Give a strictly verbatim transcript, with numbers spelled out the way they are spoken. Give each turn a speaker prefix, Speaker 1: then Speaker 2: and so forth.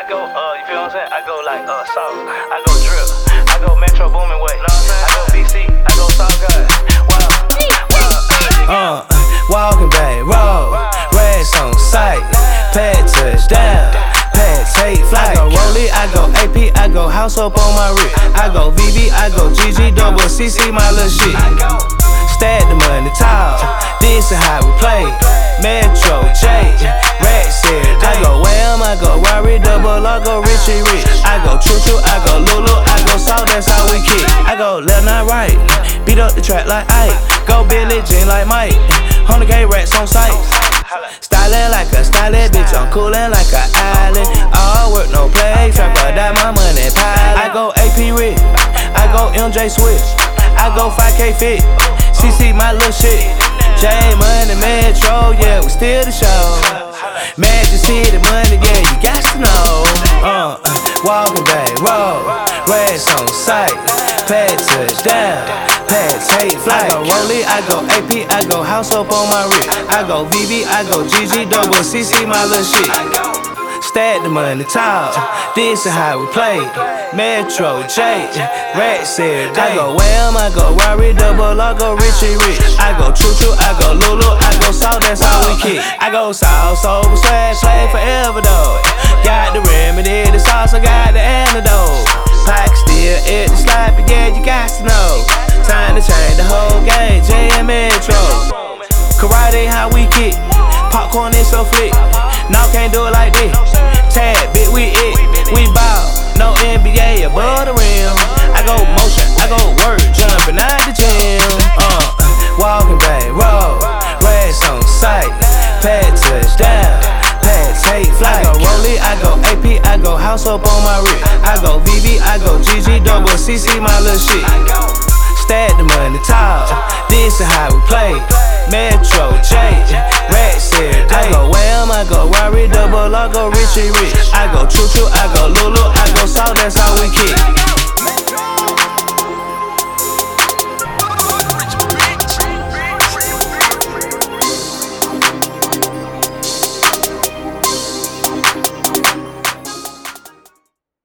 Speaker 1: go, uh, you feel what I'm saying? I go like, uh, South. I go drip. I go Metro Boomin way. I go B C. I go Southside. Wow.
Speaker 2: Uh, walking back road, racks on sight, pad touchdown, pad take flight. I go Rollie, I go A P, I go house up on my wrist. I go V V, I go G G, double C C, my little shit. Stack the money tall, this is how we play. Metro J, racks here. I go Wham, I go Rory, double I go Richie Rich. I go Choo Choo, I go Lulu, I go Salt, that's how we kick. I go left, not right, beat up the track like Ike. Go Billy Jean like Mike, one hundred K racks on sight. Stylin' like a stylist, bitch, I'm coolin' like a island. All work, no play, trap or die, my money pile. I go A P Rick, I go M J Switch, I go five K Fit, C C my little shit. J Money Metro, yeah, we still the show. Magic City money, yeah, you got to know. Uh, walking back road, racks on sight, pad touchdown, pad take flight. I go Rollie, I go A P, I go house up on my wrist. I go V V, I go G G, double C C, my little shit. Stack the money tall, this is how we play. Metro J, racks every day. I go Wham, I go Rory, double I go Richie Rich. I go Choo Choo, I go Lulu, I go Salt, that's how we kick. I go South, sober, swag, play forever though. Got the remedy, the sauce, I got the antidote. Pack still at the slide, but yeah, you got to know. Time to change the whole game, J M Metro. Karate, how we kick. Popcorn is so flick. Now can't do it like this. Tag, bit, we it. We bout, no N B A above the rim. I go motion, I go work, jumping out the gym. Uh, walking back road, racks on sight, pad touchdown, pad take flight. I go Rollie, I go A P, I go house up on my wrist. I go V V, I go G G, double C C, my little shit. Stack the money tall, this is how we play. Metro J, racks every day. I go Wham, I go Rory, double I go Richie Rich. I go Choo Choo, I go Lulu, I go Salt, that's how we kick.